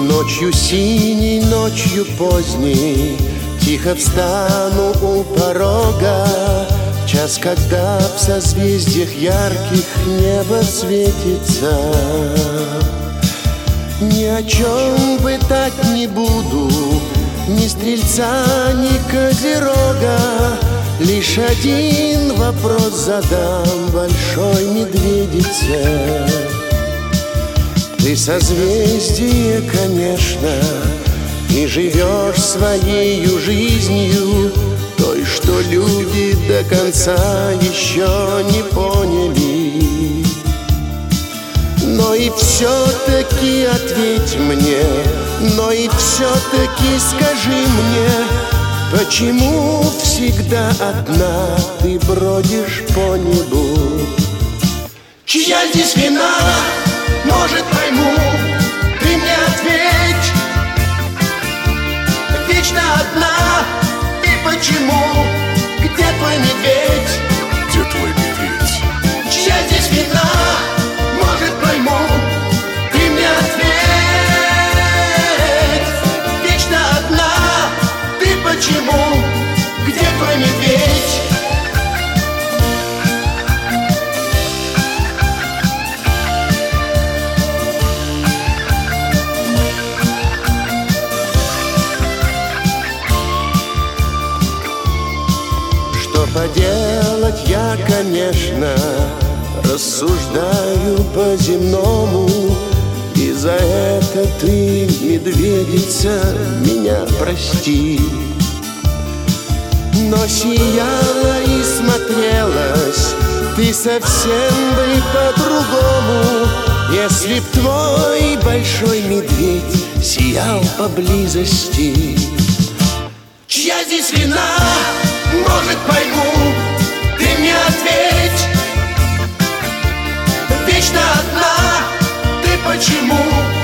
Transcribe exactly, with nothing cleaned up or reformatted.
Ночью синей, ночью поздней тихо встану у порога, час, когда в созвездиях ярких небо светится. Ни о чем пытать не буду, ни стрельца, ни козерога. Лишь один вопрос задам большой медведице. Ты созвездие, конечно, и живешь своею жизнью, той, что люди до конца еще не поняли. Но и все-таки ответь мне, но и все-таки скажи мне, почему всегда одна ты бродишь по небу? Чья здесь вина? Может, пойму, ты мне ответь. Вечно одна, и почему? Где твой медведь? Где твой медведь? Чья здесь вина? Может, пойму, ты мне ответь. Вечно одна, ты почему? Где твой медведь? Что поделать, я, конечно, рассуждаю по-земному, и за это ты, медведица, меня прости. Но сияла и смотрелась ты совсем бы по-другому, если б твой большой медведь сиял поблизости. Чья здесь вина? Может, пойму, ты мне ответь. Вечно одна, ты почему?